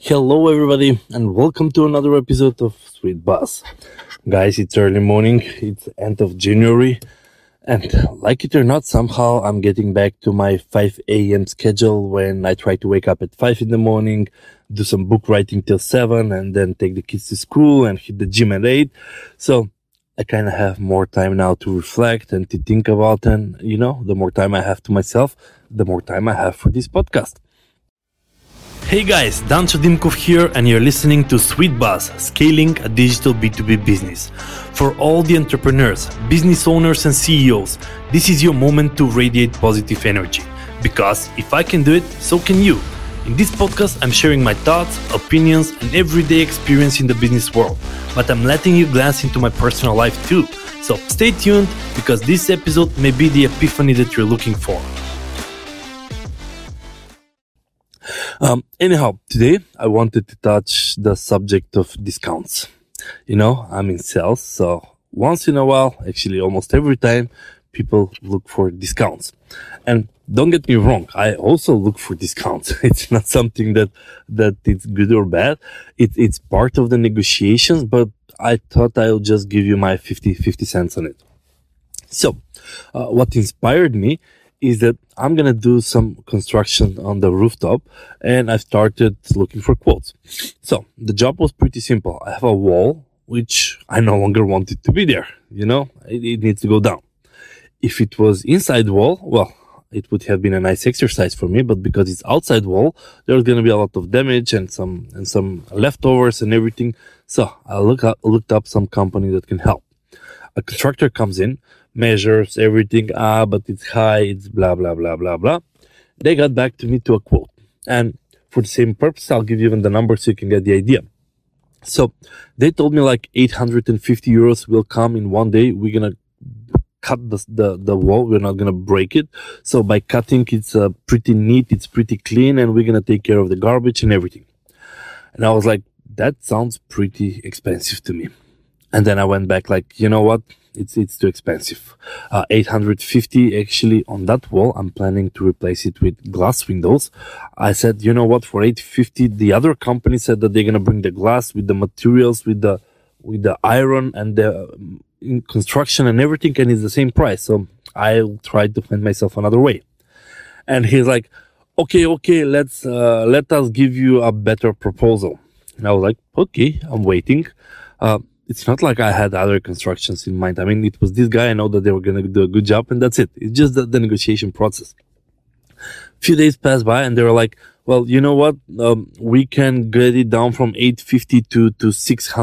Hello, everybody, and welcome to another episode of Sweet Buzz. Guys, it's early morning, it's end of January, and like it or not, somehow I'm getting back to my 5 a.m. schedule when I try to wake up at 5 in the morning, do some book writing till 7, and then take the kids to school and hit the gym at 8. So I kind of have more time now to reflect and to think about, and the more time I have to myself, the more time I have for this podcast. Hey guys, Dan Chadimkov here, and you're listening to Sweet Buzz, Scaling a Digital B2B Business. For all the entrepreneurs, business owners and CEOs, this is your moment to radiate positive energy. Because if I can do it, so can you. In this podcast, I'm sharing my thoughts, opinions, and everyday experience in the business world. But I'm letting you glance into my personal life too. So stay tuned, because this episode may be the epiphany that you're looking for. Anyhow, today I wanted to touch the subject of discounts. I'm in sales, so once in a while, actually almost every time, people look for discounts. And don't get me wrong, I also look for discounts. It's not something that it's good or bad. It's part of the negotiations, but I thought I'll just give you my 50 cents on it. So, what inspired me is that I'm going to do some construction on the rooftop, and I started looking for quotes. So the job was pretty simple. I have a wall, which I no longer want it to be there. It needs to go down. If it was inside wall, well, it would have been a nice exercise for me, but because it's outside wall, there's going to be a lot of damage and some leftovers and everything. So I looked up some company that can help. A constructor comes in, measures everything, but it's high, it's blah, blah, blah, blah, blah. They got back to me to a quote. And for the same purpose, I'll give you even the number so you can get the idea. So they told me like 850 euros will come in one day. We're going to cut the wall. We're not going to break it. So by cutting, it's pretty neat, it's pretty clean, and we're going to take care of the garbage and everything. And I was like, that sounds pretty expensive to me. And then I went back like, you know what? It's too expensive. 850 actually on that wall. I'm planning to replace it with glass windows. I said, you know what? For 850, the other company said that they're gonna bring the glass with the materials, with the iron and the construction and everything, and it's the same price. So I'll try to find myself another way. And he's like, okay, let us give you a better proposal. And I was like, okay, I'm waiting. It's not like I had other constructions in mind. I mean, it was this guy. I know that they were going to do a good job, and that's it. It's just the negotiation process. A few days passed by, and they were like, well, you know what? We can get it down from 850 to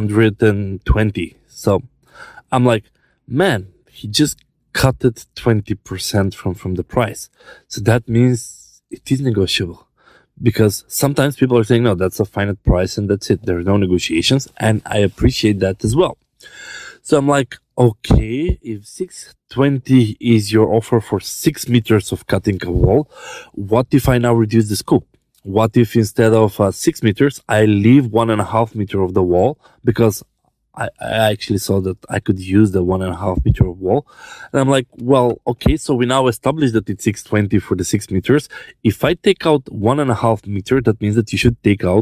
620. So I'm like, man, he just cut it 20% from the price. So that means it is negotiable. Because sometimes people are saying, no, that's a finite price and that's it. There are no negotiations. And I appreciate that as well. So I'm like, okay, if 620 is your offer for 6 meters of cutting a wall, what if I now reduce the scope? What if instead of 6 meters, I leave 1.5 meter of the wall? Because I actually saw that I could use the 1.5 meter of wall. And I'm like, well, okay, so we now established that it's 620 for the 6 meters. If I take out 1.5 meter, that means that you should take out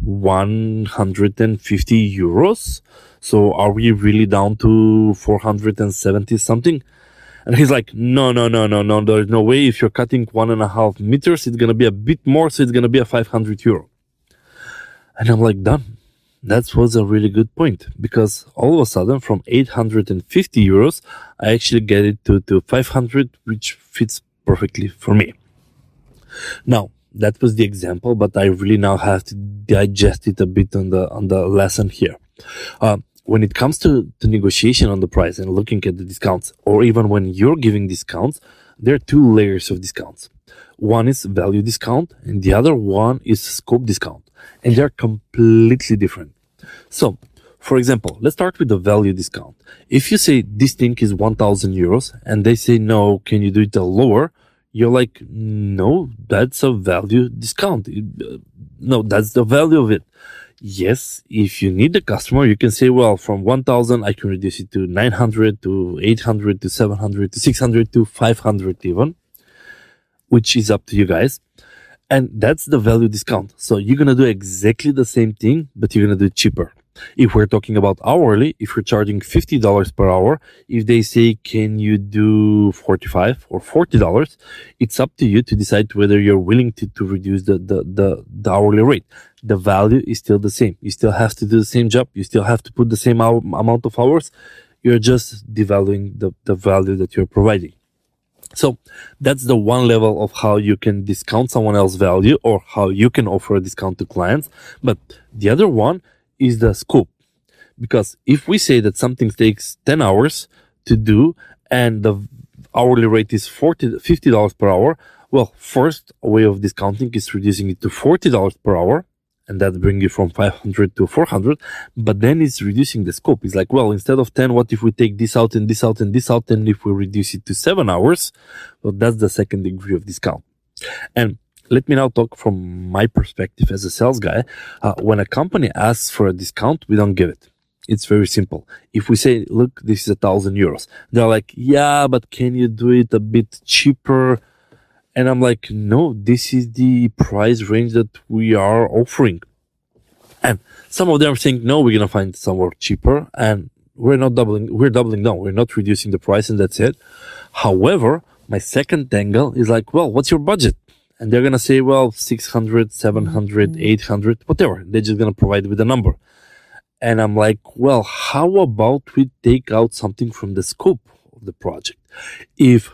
150 euros. So are we really down to 470 something? And he's like, no, there's no way. If you're cutting 1.5 meters, it's going to be a bit more. So it's going to be a 500 euro. And I'm like, done. That was a really good point, because all of a sudden from 850 euros, I actually get it to 500, which fits perfectly for me. Now, that was the example, but I really now have to digest it a bit on the lesson here. When it comes to negotiation on the price and looking at the discounts, or even when you're giving discounts, there are two layers of discounts. One is value discount, and the other one is scope discount. And they're completely different. So, for example, let's start with the value discount. If you say this thing is 1,000 euros and they say, no, can you do it lower? You're like, no, that's a value discount. No, that's the value of it. Yes, if you need the customer, you can say, well, from 1,000, I can reduce it to 900, to 800, to 700, to 600, to 500 even, which is up to you guys. And that's the value discount. So you're going to do exactly the same thing, but you're going to do it cheaper. If we're talking about hourly, if you're charging $50 per hour, if they say, can you do 45 or $40, it's up to you to decide whether you're willing to reduce the hourly rate. The value is still the same. You still have to do the same job. You still have to put the same amount of hours. You're just devaluing the value that you're providing. So that's the one level of how you can discount someone else's value or how you can offer a discount to clients. But the other one is the scope. Because if we say that something takes 10 hours to do and the hourly rate is $50 per hour, well, first way of discounting is reducing it to $40 per hour. And that brings you from 500 to 400. But then it's reducing the scope. It's like, well, instead of 10, what if we take this out and this out and this out? And if we reduce it to 7 hours, well, that's the second degree of discount. And let me now talk from my perspective as a sales guy. When a company asks for a discount, we don't give it. It's very simple. If we say, look, this is €1,000, they're like, yeah, but can you do it a bit cheaper? And I'm like, no, this is the price range that we are offering. And some of them are saying, no, we're going to find somewhere cheaper. And we're doubling down. We're not reducing the price and that's it. However, my second angle is like, well, what's your budget? And they're going to say, well, 600, 700, 800, whatever. They're just going to provide with a number. And I'm like, well, how about we take out something from the scope of the project? If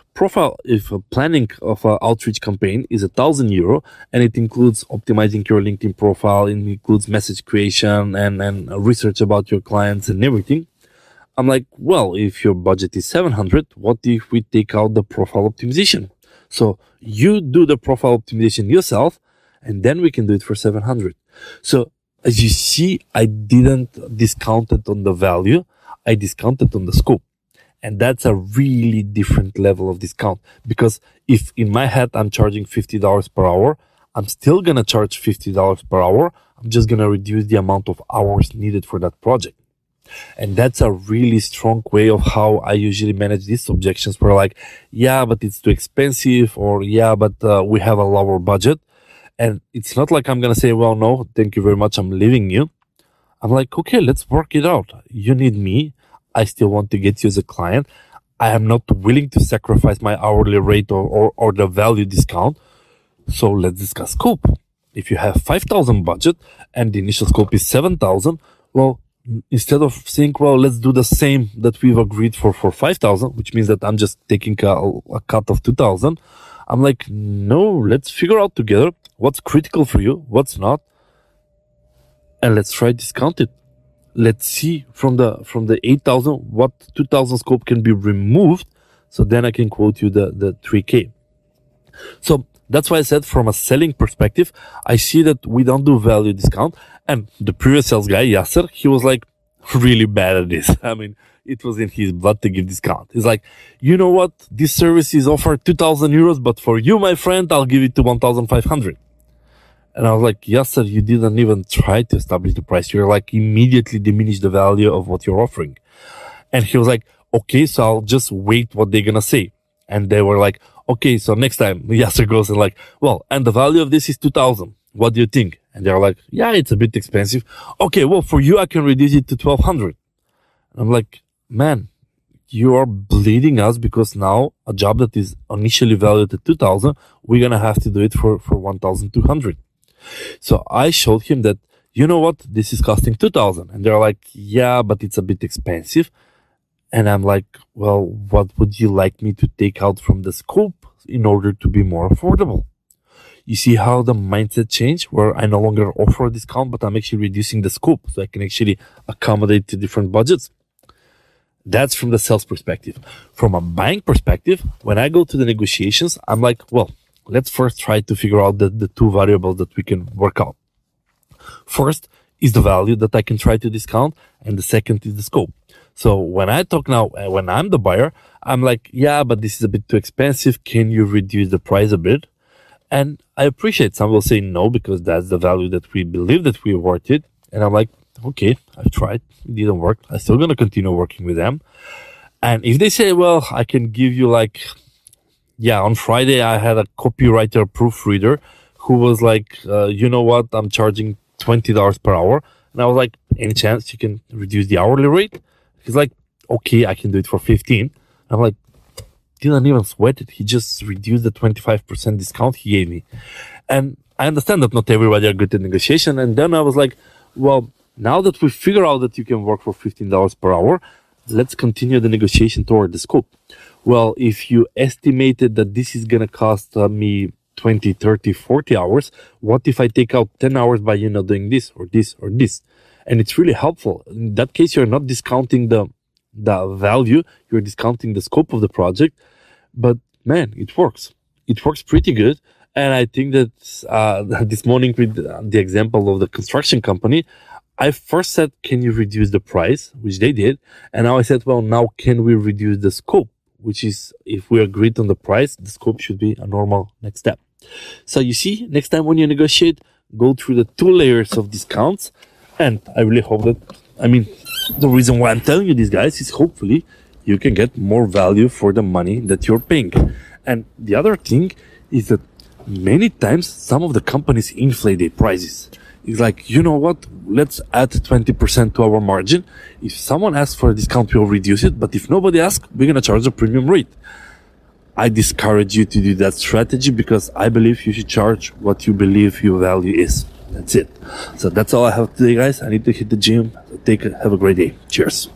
a planning of an outreach campaign is €1,000 and it includes optimizing your LinkedIn profile, it includes message creation and research about your clients and everything, I'm like, well, if your budget is 700, what if we take out the profile optimization? So you do the profile optimization yourself and then we can do it for 700. So as you see, I didn't discount it on the value. I discounted on the scope. And that's a really different level of discount, because if in my head I'm charging $50 per hour, I'm still going to charge $50 per hour. I'm just going to reduce the amount of hours needed for that project. And that's a really strong way of how I usually manage these objections where like, yeah, but it's too expensive, or yeah, but we have a lower budget. And it's not like I'm going to say, well, no, thank you very much, I'm leaving you. I'm like, okay, let's work it out. You need me. I still want to get you as a client. I am not willing to sacrifice my hourly rate or the value discount. So let's discuss scope. If you have 5,000 budget and the initial scope is 7,000, well, instead of saying, well, let's do the same that we've agreed for 5,000, which means that I'm just taking a cut of 2,000. I'm like, no, let's figure out together what's critical for you, what's not, and let's try discount it. Let's see from the 8,000 what 2,000 scope can be removed, so then I can quote you the 3K. So that's why I said from a selling perspective, I see that we don't do value discount. And the previous sales guy, Yasser, he was like really bad at this. I mean, it was in his blood to give discount. He's like, you know what? This service is offered €2,000, but for you, my friend, I'll give it to 1,500. And I was like, Yasser, you didn't even try to establish the price. You're like immediately diminish the value of what you're offering. And he was like, okay, so I'll just wait what they're going to say. And they were like, okay, so next time Yasser goes and like, well, and the value of this is 2,000. What do you think? And they're like, yeah, it's a bit expensive. Okay, well, for you, I can reduce it to 1,200. I'm like, man, you are bleeding us because now a job that is initially valued at 2,000, we're going to have to do it for 1,200. So I showed him that, you know what, this is costing 2,000. And they're like, yeah, but it's a bit expensive. And I'm like, well, what would you like me to take out from the scope in order to be more affordable? You see how the mindset changed, where I no longer offer a discount, but I'm actually reducing the scope so I can actually accommodate to different budgets. That's from the sales perspective. From a buying perspective, when I go to the negotiations, I'm like, well, let's first try to figure out the two variables that we can work out. First is the value that I can try to discount, and the second is the scope. So when I talk now, when I'm the buyer, I'm like, yeah, but this is a bit too expensive. Can you reduce the price a bit? And I appreciate some will say no, because that's the value that we believe that we worth it. And I'm like, okay, I've tried. It didn't work. I'm still going to continue working with them. And if they say, well, I can give you like, yeah, on Friday, I had a copywriter proofreader who was like, you know what, I'm charging $20 per hour. And I was like, any chance you can reduce the hourly rate? He's like, okay, I can do it for 15. I'm like, didn't even sweat it. He just reduced the 25% discount he gave me. And I understand that not everybody are good at negotiation. And then I was like, well, now that we figure out that you can work for $15 per hour, let's continue the negotiation toward the scope. Well, if you estimated that this is going to cost me 20, 30, 40 hours, what if I take out 10 hours by, doing this or this or this? And it's really helpful. In that case, you're not discounting the value, you're discounting the scope of the project. But man, it works. It works pretty good. And I think that this morning with the example of the construction company, I first said, can you reduce the price? Which they did. And now I said, well, now can we reduce the scope? Which is, if we agreed on the price, the scope should be a normal next step. So you see, next time when you negotiate, go through the 2 layers of discounts. And I really hope that, the reason why I'm telling you this, guys, is hopefully you can get more value for the money that you're paying. And the other thing is that many times some of the companies inflate their prices. It's like, you know what, let's add 20% to our margin. If someone asks for a discount, we'll reduce it. But if nobody asks, we're going to charge a premium rate. I discourage you to do that strategy because I believe you should charge what you believe your value is. That's it. So that's all I have today, guys. I need to hit the gym. Have a great day. Cheers.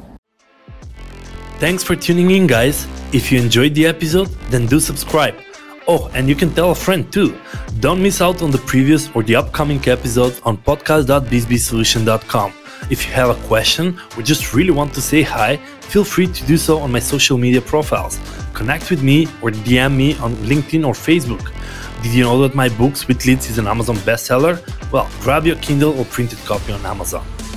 Thanks for tuning in, guys. If you enjoyed the episode, then do subscribe. Oh, and you can tell a friend too. Don't miss out on the previous or the upcoming episodes on podcast.bizbsolution.com. If you have a question or just really want to say hi, feel free to do so on my social media profiles. Connect with me or DM me on LinkedIn or Facebook. Did you know that my book, Sweet Leads, is an Amazon bestseller? Well, grab your Kindle or printed copy on Amazon.